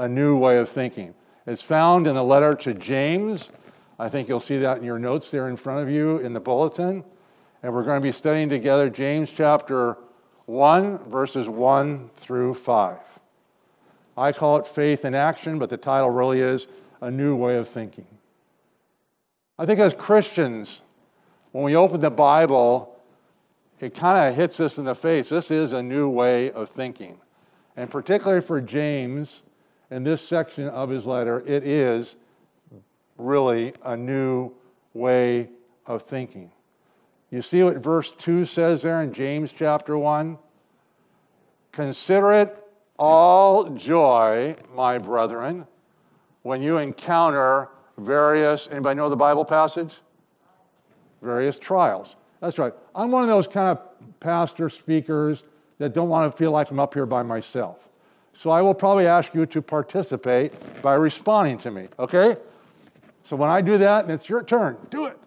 a new way of thinking. It's found in the letter to James. I think you'll see that in your notes there in front of you in the bulletin. And we're going to be studying together James chapter 1, verses 1 through 5. I call it Faith in Action, but the title really is A New Way of Thinking. I think as Christians, when we open the Bible, it kind of hits us in the face. This is a new way of thinking. And particularly for James, in this section of his letter, it is really a new way of thinking. You see what verse 2 says there in James chapter 1? Consider it all joy, my brethren, when you encounter various, anybody know the Bible passage? Various trials. That's right. I'm one of those kind of pastor speakers that don't want to feel like I'm up here by myself. So I will probably ask you to participate by responding to me, okay? So when I do that, and it's your turn, do it.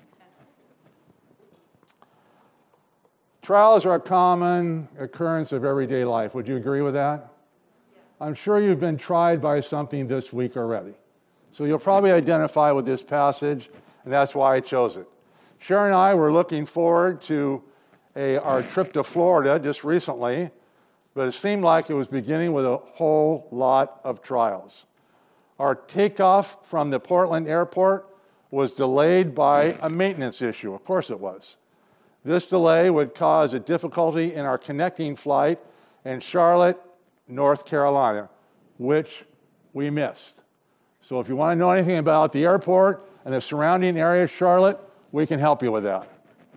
Trials are a common occurrence of everyday life. Would you agree with that? I'm sure you've been tried by something this week already. So you'll probably identify with this passage, and that's why I chose it. Sharon and I were looking forward to our trip to Florida just recently, but it seemed like it was beginning with a whole lot of trials. Our takeoff from the Portland airport was delayed by a maintenance issue. Of course it was. This delay would cause a difficulty in our connecting flight in Charlotte, North Carolina, which we missed. So if you want to know anything about the airport and the surrounding area of Charlotte, we can help you with that.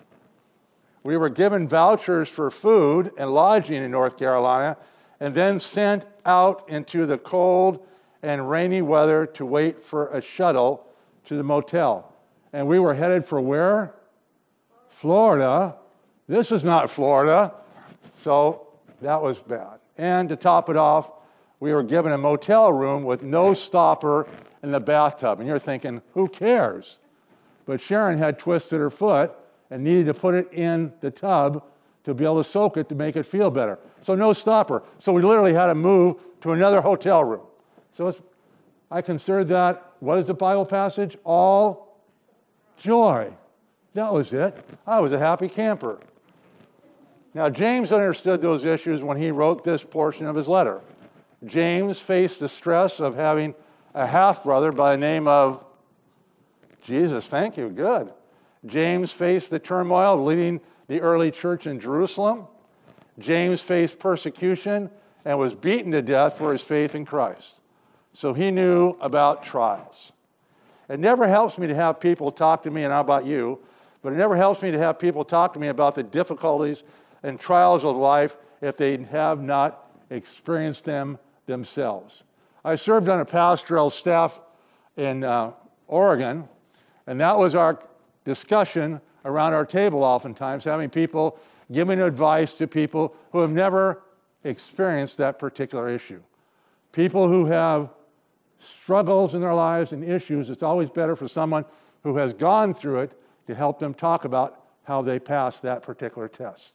We were given vouchers for food and lodging in North Carolina and then sent out into the cold and rainy weather to wait for a shuttle to the motel. And we were headed for where? Florida. This is not Florida. So that was bad. And to top it off, we were given a motel room with no stopper in the bathtub. And you're thinking, who cares? But Sharon had twisted her foot and needed to put it in the tub to be able to soak it to make it feel better. So no stopper. So we literally had to move to another hotel room. So I considered that, what is the Bible passage? All joy. That was it. I was a happy camper. Now, James understood those issues when he wrote this portion of his letter. James faced the stress of having a half-brother by the name of Jesus. Thank you. Good. James faced the turmoil of leading the early church in Jerusalem. James faced persecution and was beaten to death for his faith in Christ. So he knew about trials. It never helps me to have people talk to me, and how about you, but it never helps me to have people talk to me about the difficulties and trials of life if they have not experienced them themselves. I served on a pastoral staff in Oregon, and that was our discussion around our table oftentimes, having people giving advice to people who have never experienced that particular issue. People who have struggles in their lives and issues, it's always better for someone who has gone through it to help them talk about how they passed that particular test.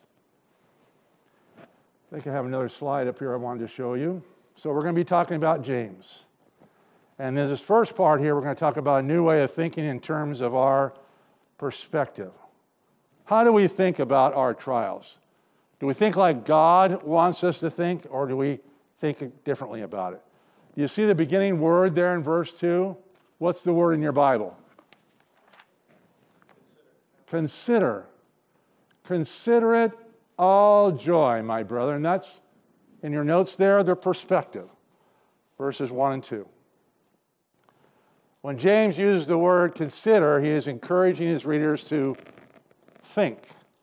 I think I have another slide up here I wanted to show you. So we're going to be talking about James. And in this first part here, we're going to talk about a new way of thinking in terms of our perspective. How do we think about our trials? Do we think like God wants us to think, or do we think differently about it? You see the beginning word there in verse 2? What's the word in your Bible? Consider. Consider it all joy, my brother. And that's, in your notes there, the perspective. Verses 1 and 2. When James uses the word consider, he is encouraging his readers to think.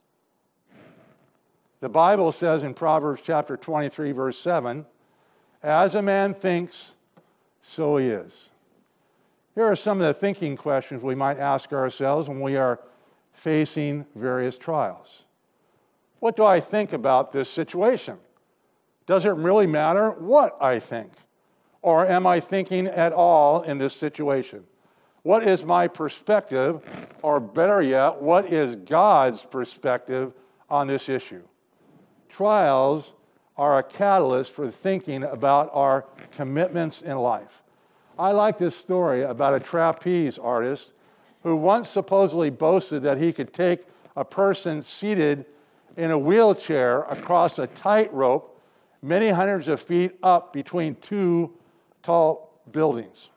The Bible says in Proverbs chapter 23, verse 7, as a man thinks, so he is. Here are some of the thinking questions we might ask ourselves when we are facing various trials. What do I think about this situation? Does it really matter what I think? Or am I thinking at all in this situation? What is my perspective? Or better yet, what is God's perspective on this issue? Trials are a catalyst for thinking about our commitments in life. I like this story about a trapeze artist who once supposedly boasted that he could take a person seated in a wheelchair across a tightrope many hundreds of feet up between two tall buildings.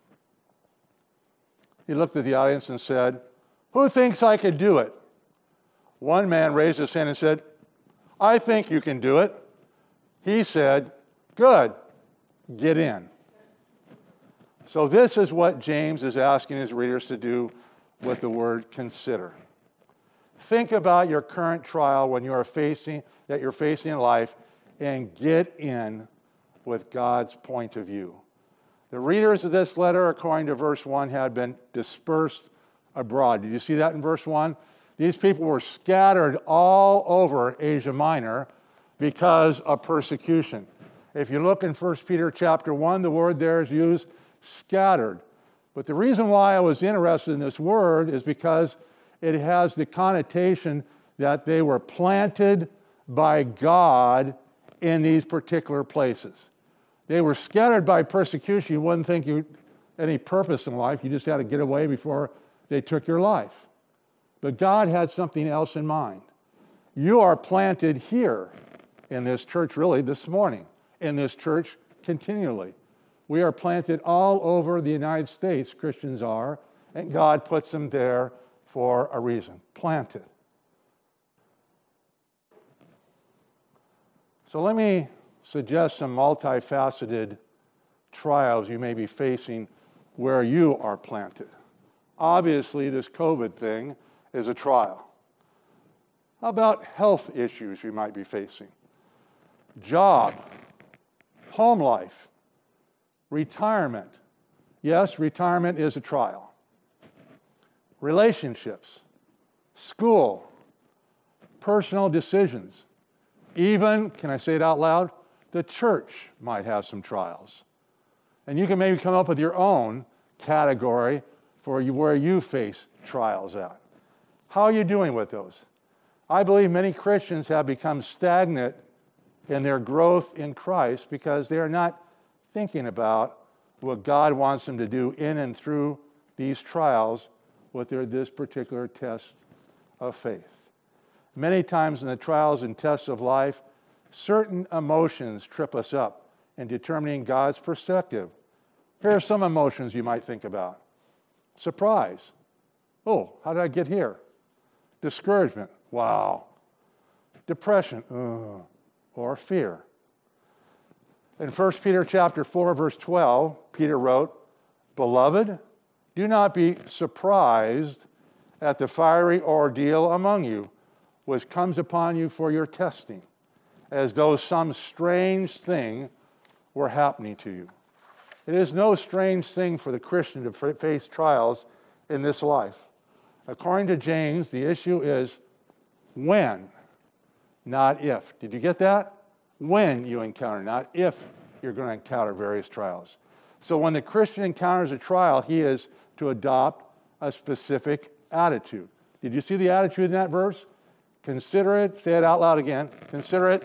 He looked at the audience and said, "Who thinks I could do it?" One man raised his hand and said, "I think you can do it." He said, "Good, get in." So this is what James is asking his readers to do with the word consider. Think about your current trial that you're facing in life, and get in with God's point of view. The readers of this letter, according to verse 1, had been dispersed abroad. Did you see that in verse 1? These people were scattered all over Asia Minor because of persecution. If you look in 1 Peter chapter 1, the word there is used scattered. But the reason why I was interested in this word is because it has the connotation that they were planted by God in these particular places. They were scattered by persecution. You wouldn't think you had any purpose in life. You just had to get away before they took your life. But God had something else in mind. You are planted here in this church, really, this morning, in this church continually. We are planted all over the United States, Christians are, and God puts them there for a reason. Planted. So let me suggest some multifaceted trials you may be facing where you are planted. Obviously, this COVID thing is a trial. How about health issues you might be facing? Job, home life, retirement. Yes, retirement is a trial. Relationships, school, personal decisions. Even, can I say it out loud? The church might have some trials. And you can maybe come up with your own category for where you face trials at. How are you doing with those? I believe many Christians have become stagnant in their growth in Christ because they are not thinking about what God wants them to do in and through these trials with this particular test of faith. Many times in the trials and tests of life, certain emotions trip us up in determining God's perspective. Here are some emotions you might think about. Surprise. Oh, how did I get here? Discouragement. Wow. Depression. Or fear. In 1 Peter chapter 4, verse 12, Peter wrote, "Beloved, do not be surprised at the fiery ordeal among you, which comes upon you for your testing, as though some strange thing were happening to you." It is no strange thing for the Christian to face trials in this life. According to James, the issue is when, not if. Did you get that? When you encounter, not if you're going to encounter various trials. So when the Christian encounters a trial, he is to adopt a specific attitude. Did you see the attitude in that verse? Consider it. Say it out loud again. Consider it.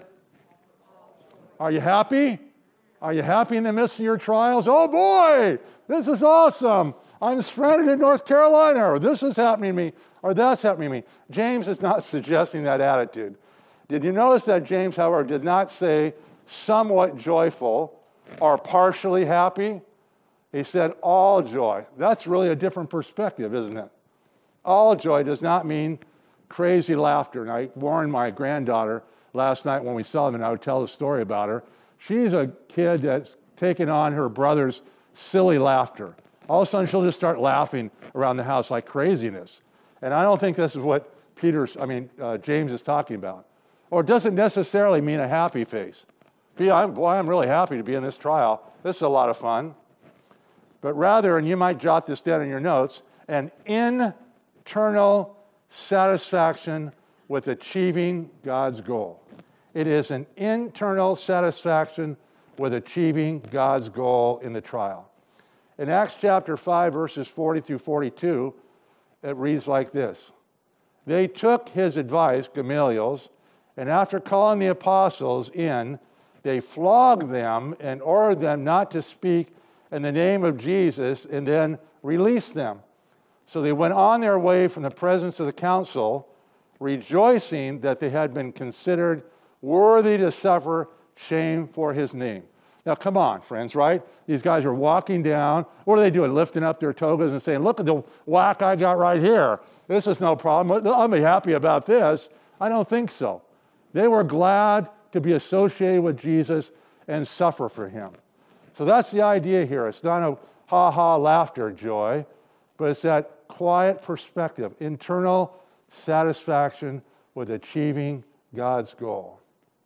Are you happy? Are you happy in the midst of your trials? Oh boy, this is awesome. I'm stranded in North Carolina, or this is happening to me, or that's happening to me. James is not suggesting that attitude. Did you notice that James, however, did not say somewhat joyful or partially happy? He said all joy. That's really a different perspective, isn't it? All joy does not mean crazy laughter. And I warned my granddaughter last night when we saw them, and I would tell the story about her. She's a kid that's taken on her brother's silly laughter. All of a sudden, she'll just start laughing around the house like craziness. And I don't think this is what James is talking about. Or it doesn't necessarily mean a happy face. I'm really happy to be in this trial. This is a lot of fun. But rather, and you might jot this down in your notes, an internal satisfaction with achieving God's goal. It is an internal satisfaction with achieving God's goal in the trial. In Acts chapter 5, verses 40 through 42, it reads like this. They took his advice, Gamaliel's, and after calling the apostles in, They flogged them and ordered them not to speak in the name of Jesus, and then released them. So they went on their way from the presence of the council, rejoicing that they had been considered worthy to suffer shame for his name. Now, come on, friends, right? These guys are walking down. What are they doing? Lifting up their togas and saying, look at the whack I got right here. This is no problem. I'll be happy about this. I don't think so. They were glad to be associated with Jesus and suffer for him. So that's the idea here. It's not a ha-ha laughter joy, but it's that quiet perspective, internal satisfaction with achieving God's goal.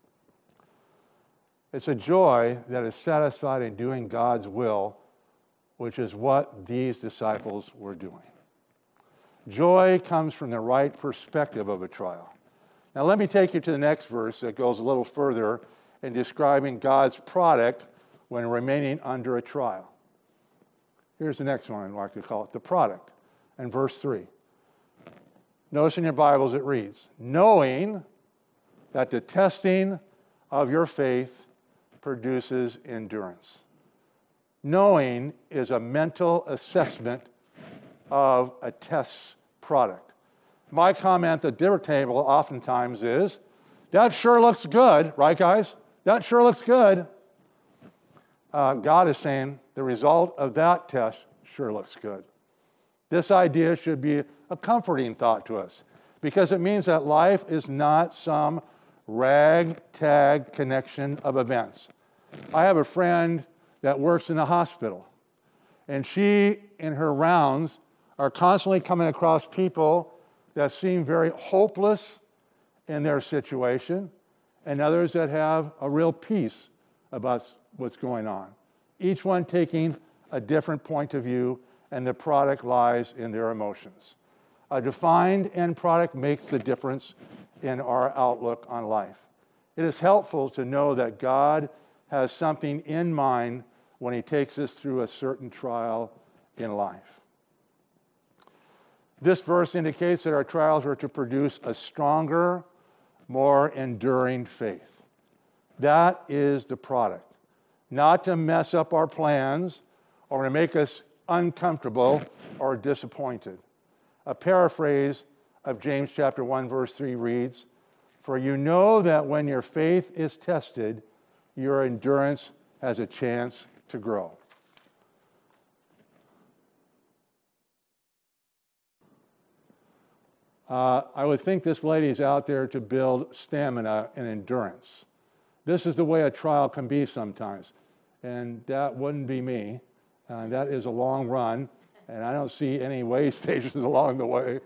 It's a joy that is satisfied in doing God's will, which is what these disciples were doing. Joy comes from the right perspective of a trial. Now let me take you to the next verse that goes a little further in describing God's product when remaining under a trial. Here's the next one I'd like to call it, the product. And verse 3. Notice in your Bibles it reads, knowing that the testing of your faith produces endurance. Knowing is a mental assessment of a test product. My comment at the dinner table oftentimes is, that sure looks good, right guys? That sure looks good. God is saying the result of that test sure looks good. This idea should be a comforting thought to us because it means that life is not some ragtag connection of events. I have a friend that works in a hospital, and she, in her rounds, are constantly coming across people that seem very hopeless in their situation and others that have a real peace about what's going on. Each one taking a different point of view, and the product lies in their emotions. A defined end product makes the difference in our outlook on life. It is helpful to know that God has something in mind when he takes us through a certain trial in life. This verse indicates that our trials are to produce a stronger, more enduring faith. That is the product. Not to mess up our plans or to make us uncomfortable or disappointed. A paraphrase of James chapter 1, verse 3 reads, "For you know that when your faith is tested, your endurance has a chance to grow." I would think this lady's out there to build stamina and endurance. This is the way a trial can be sometimes. And that wouldn't be me. That is a long run, and I don't see any way stations along the way.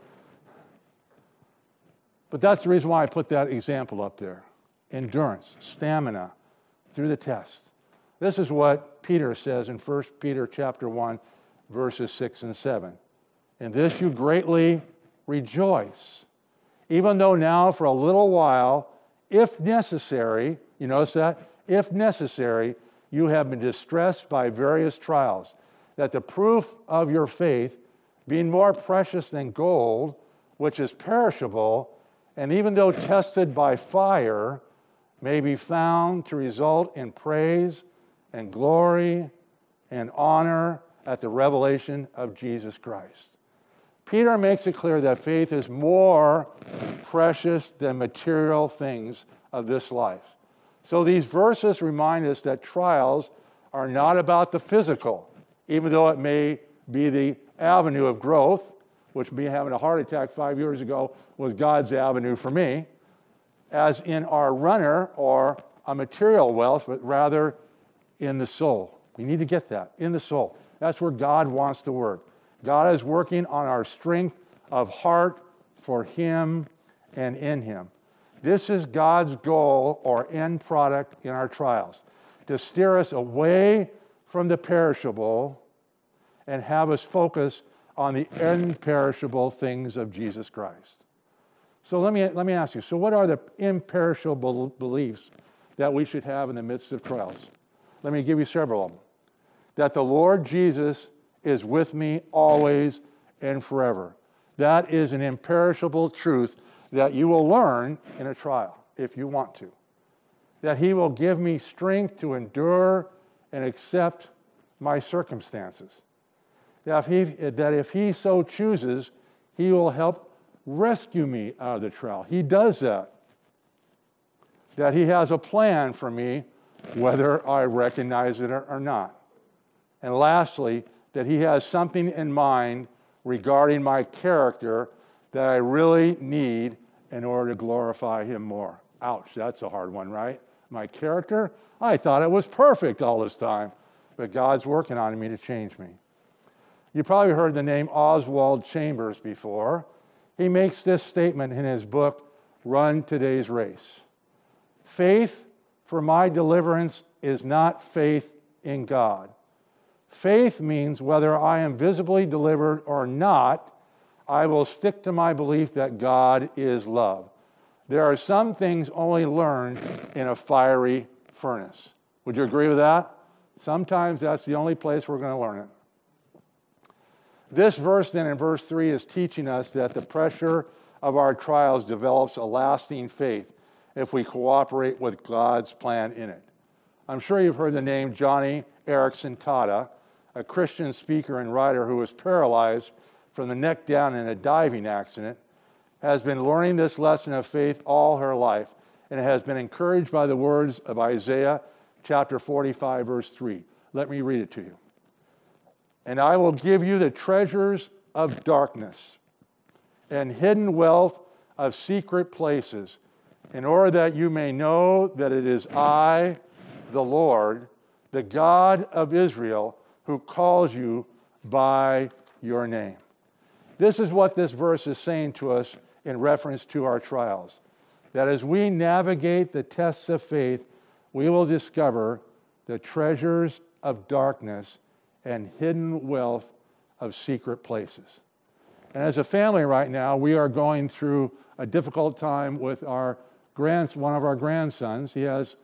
But that's the reason why I put that example up there. Endurance, stamina through the test. This is what Peter says in 1 Peter chapter 1, verses 6 and 7. "In this you greatly rejoice, even though now for a little while, if necessary," you notice that? "If necessary, you have been distressed by various trials, that the proof of your faith, being more precious than gold, which is perishable, and even though tested by fire, may be found to result in praise and glory and honor at the revelation of Jesus Christ." Peter makes it clear that faith is more precious than material things of this life. So these verses remind us that trials are not about the physical, even though it may be the avenue of growth, which me having a heart attack 5 years ago was God's avenue for me, as in our runner or a material wealth, but rather in the soul. We need to get that, in the soul. That's where God wants to work. God is working on our strength of heart for him and in him. This is God's goal or end product in our trials, to steer us away from the perishable and have us focus on the imperishable things of Jesus Christ. So let me ask you, so what are the imperishable beliefs that we should have in the midst of trials? Let me give you several of them. That the Lord Jesus is with me always and forever. That is an imperishable truth that you will learn in a trial if you want to. that he will give me strength to endure and accept my circumstances. That if he so chooses, he will help rescue me out of the trial. He does that. That he has a plan for me, whether I recognize it or not. And lastly, that he has something in mind regarding my character that I really need in order to glorify him more. Ouch, that's a hard one, right? My character? I thought it was perfect all this time, but God's working on me to change me. You probably heard the name Oswald Chambers before. He makes this statement in his book, Run Today's Race. Faith for my deliverance is not faith in God. Faith means whether I am visibly delivered or not, I will stick to my belief that God is love. There are some things only learned in a fiery furnace. Would you agree with that? Sometimes that's the only place we're going to learn it. This verse then in verse 3 is teaching us that the pressure of our trials develops a lasting faith if we cooperate with God's plan in it. I'm sure you've heard the name Johnny Erickson Tada, a Christian speaker and writer who was paralyzed from the neck down in a diving accident, has been learning this lesson of faith all her life, and has been encouraged by the words of Isaiah chapter 45, verse 3. Let me read it to you. And I will give you the treasures of darkness and hidden wealth of secret places, in order that you may know that it is I, the Lord, the God of Israel, who calls you by your name. This is what this verse is saying to us in reference to our trials. That as we navigate the tests of faith, we will discover the treasures of darkness and hidden wealth of secret places. And as a family right now, we are going through a difficult time with one of our grandsons. He has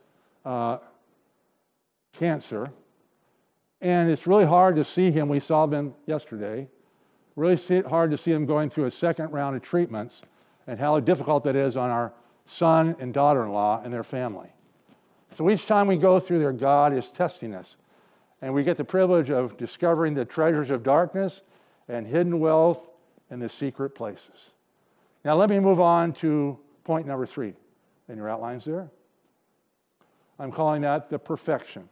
cancer. And it's really hard to see him. We saw him yesterday. Really hard to see him going through a second round of treatments and how difficult that is on our son and daughter-in-law and their family. So each time we go through there, God is testing us. And we get the privilege of discovering the treasures of darkness and hidden wealth in the secret places. Now let me move on to point number 3 in your outlines there. I'm calling that the perfection.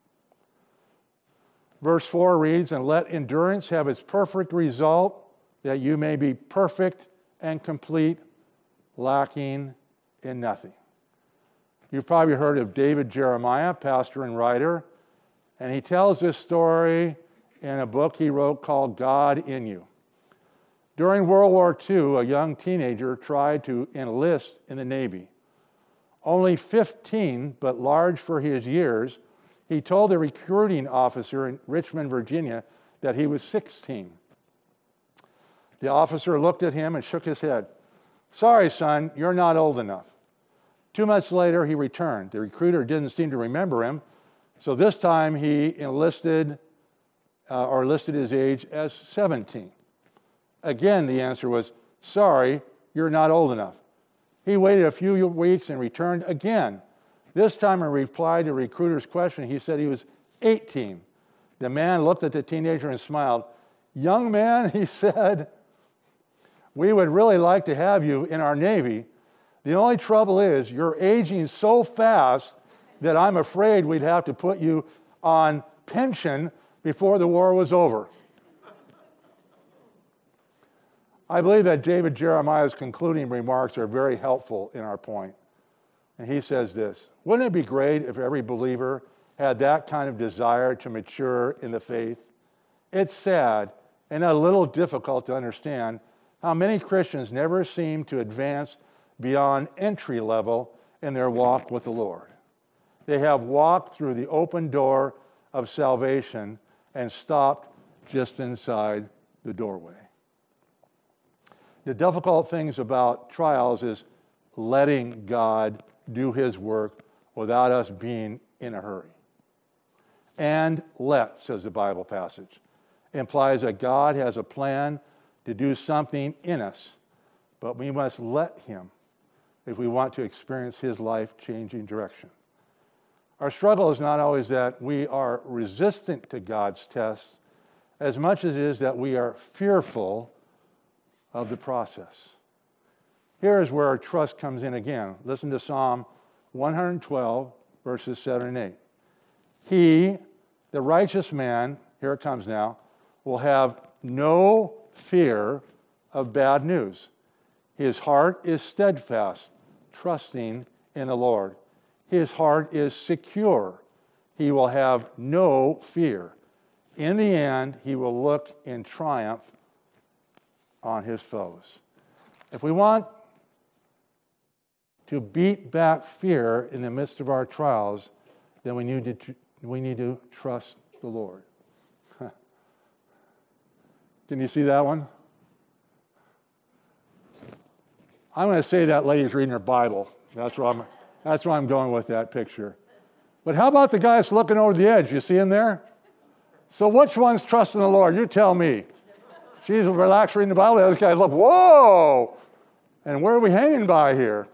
Verse 4 reads, and let endurance have its perfect result, that you may be perfect and complete, lacking in nothing. You've probably heard of David Jeremiah, pastor and writer, and he tells this story in a book he wrote called God in You. During World War II, a young teenager tried to enlist in the Navy. Only 15, but large for his years, he told the recruiting officer in Richmond, Virginia, that he was 16. The officer looked at him and shook his head. Sorry, son, you're not old enough. 2 months later, he returned. The recruiter didn't seem to remember him, so this time he listed his age as 17. Again, the answer was, sorry, you're not old enough. He waited a few weeks and returned again. This time, in reply to the recruiter's question, he said he was 18. The man looked at the teenager and smiled. Young man, he said, we would really like to have you in our Navy. The only trouble is you're aging so fast that I'm afraid we'd have to put you on pension before the war was over. I believe that David Jeremiah's concluding remarks are very helpful in our point. And he says this, wouldn't it be great if every believer had that kind of desire to mature in the faith? It's sad and a little difficult to understand how many Christians never seem to advance beyond entry level in their walk with the Lord. They have walked through the open door of salvation and stopped just inside the doorway. The difficult things about trials is letting God do his work without us being in a hurry. And let, says the Bible passage, implies that God has a plan to do something in us, but we must let him if we want to experience his life-changing direction. Our struggle is not always that we are resistant to God's tests as much as it is that we are fearful of the process. Here is where our trust comes in again. Listen to Psalm 112, verses 7 and 8. He, the righteous man, here it comes now, will have no fear of bad news. His heart is steadfast, trusting in the Lord. His heart is secure. He will have no fear. In the end, he will look in triumph on his foes. If we want to beat back fear in the midst of our trials, then we need to trust the Lord. Can you see that one? I'm going to say that lady's reading her Bible. That's where I'm going with that picture. But how about the guy that's looking over the edge? You see him there? So which one's trusting the Lord? You tell me. She's relaxed reading the Bible. The other guy's like, whoa! And where are we hanging by here?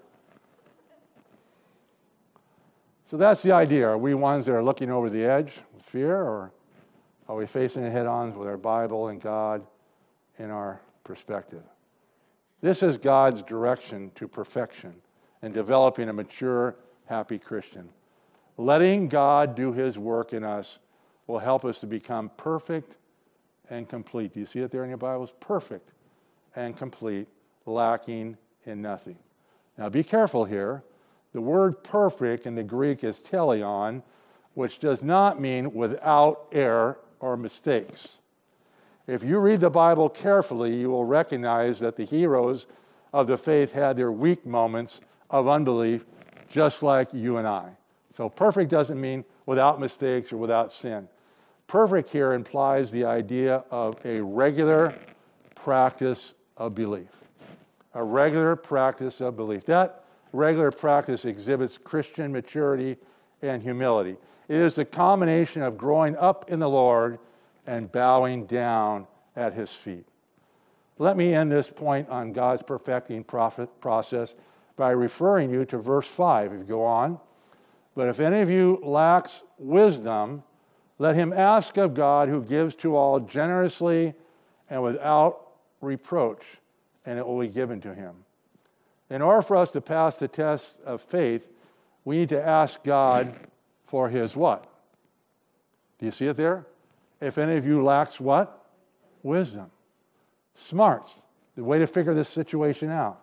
So that's the idea. Are we ones that are looking over the edge with fear, or are we facing it head-on with our Bible and God in our perspective? This is God's direction to perfection and developing a mature, happy Christian. Letting God do his work in us will help us to become perfect and complete. Do you see it there in your Bibles? Perfect and complete, lacking in nothing. Now be careful here. The word perfect in the Greek is teleon, which does not mean without error or mistakes. If you read the Bible carefully, you will recognize that the heroes of the faith had their weak moments of unbelief, just like you and I. So perfect doesn't mean without mistakes or without sin. Perfect here implies the idea of a regular practice of belief. A regular practice of belief. That regular practice exhibits Christian maturity and humility. It is the combination of growing up in the Lord and bowing down at his feet. Let me end this point on God's perfecting process by referring you to verse 5. If you go on. But if any of you lacks wisdom, let him ask of God, who gives to all generously and without reproach, and it will be given to him. In order for us to pass the test of faith, we need to ask God for his what? Do you see it there? If any of you lacks what? Wisdom. Smarts. The way to figure this situation out.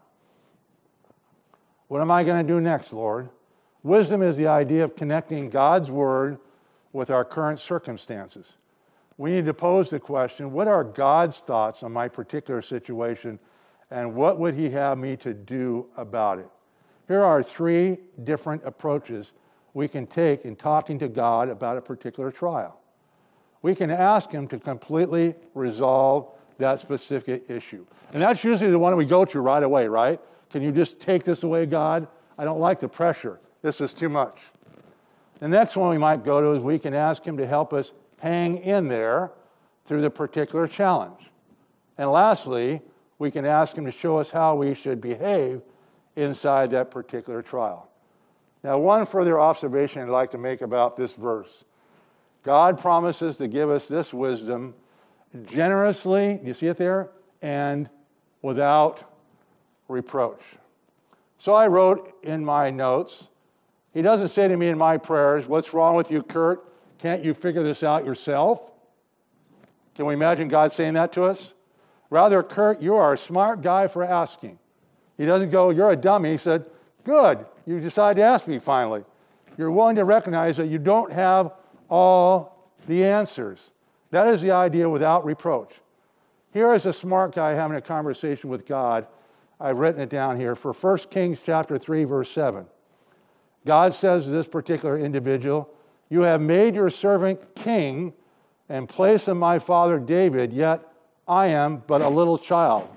What am I going to do next, Lord? Wisdom is the idea of connecting God's word with our current circumstances. We need to pose the question, what are God's thoughts on my particular situation, and what would he have me to do about it? Here are 3 different approaches we can take in talking to God about a particular trial. We can ask him to completely resolve that specific issue. And that's usually the one we go to right away, right? Can you just take this away, God? I don't like the pressure. This is too much. The next one we might go to is we can ask him to help us hang in there through the particular challenge. And lastly, we can ask him to show us how we should behave inside that particular trial. Now, one further observation I'd like to make about this verse. God promises to give us this wisdom generously, you see it there, and without reproach. So I wrote in my notes, he doesn't say to me in my prayers, what's wrong with you, Kurt? Can't you figure this out yourself? Can we imagine God saying that to us? Rather, Kurt, you are a smart guy for asking. He doesn't go, you're a dummy. He said, good, you decided to ask me finally. You're willing to recognize that you don't have all the answers. That is the idea without reproach. Here is a smart guy having a conversation with God. I've written it down here for 1 Kings chapter 3, verse 7. God says to this particular individual, you have made your servant king in place of my father David, yet I am but a little child.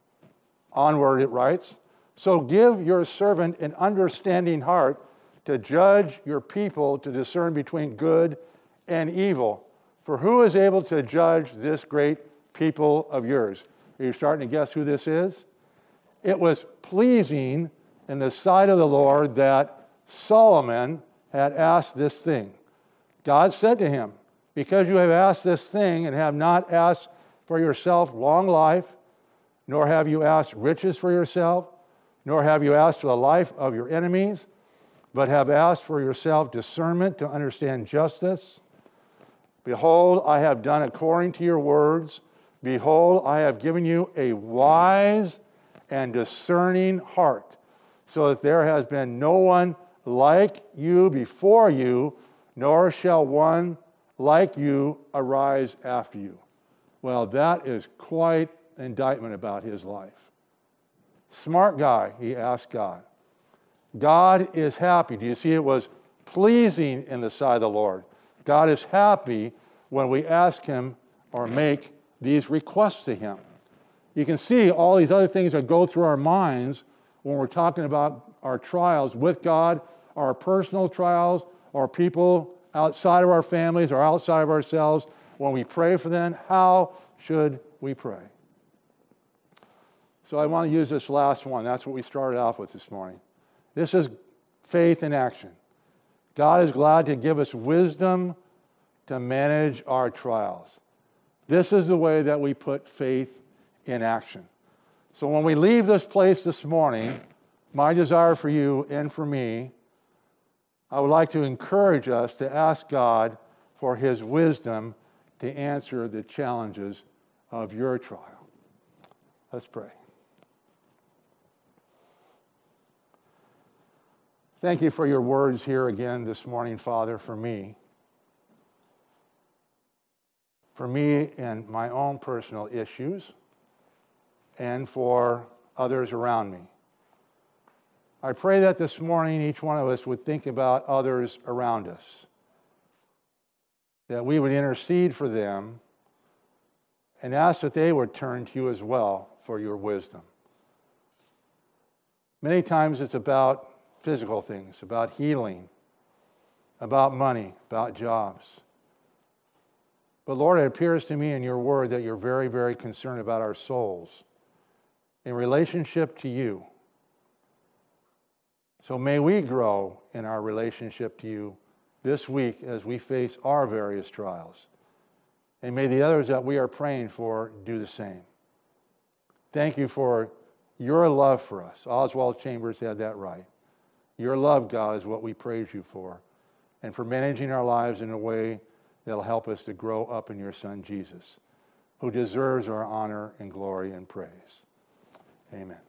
Onward it writes, so give your servant an understanding heart to judge your people, to discern between good and evil. For who is able to judge this great people of yours? Are you starting to guess who this is? It was pleasing in the sight of the Lord that Solomon had asked this thing. God said to him, because you have asked this thing and have not asked for yourself long life, nor have you asked riches for yourself, nor have you asked for the life of your enemies, but have asked for yourself discernment to understand justice. Behold, I have done according to your words. Behold, I have given you a wise and discerning heart, so that there has been no one like you before you, nor shall one like you arise after you. Well, that is quite an indictment about his life. Smart guy, he asked God. God is happy. Do you see it was pleasing in the sight of the Lord? God is happy when we ask him or make these requests to him. You can see all these other things that go through our minds when we're talking about our trials with God, our personal trials, or people outside of our families or outside of ourselves. When we pray for them, how should we pray? So I want to use this last one. That's what we started off with this morning. This is faith in action. God is glad to give us wisdom to manage our trials. This is the way that we put faith in action. So when we leave this place this morning, my desire for you and for me, I would like to encourage us to ask God for his wisdom to answer the challenges of your trial. Let's pray. Thank you for your words here again this morning, Father, for me and my own personal issues, and for others around me. I pray that this morning each one of us would think about others around us, that we would intercede for them and ask that they would turn to you as well for your wisdom. Many times it's about physical things, about healing, about money, about jobs. But Lord, it appears to me in your word that you're very, very concerned about our souls in relationship to you. So may we grow in our relationship to you this week as we face our various trials. And may the others that we are praying for do the same. Thank you for your love for us. Oswald Chambers had that right. Your love, God, is what we praise you for, and for managing our lives in a way that will help us to grow up in your Son, Jesus, who deserves our honor and glory and praise. Amen.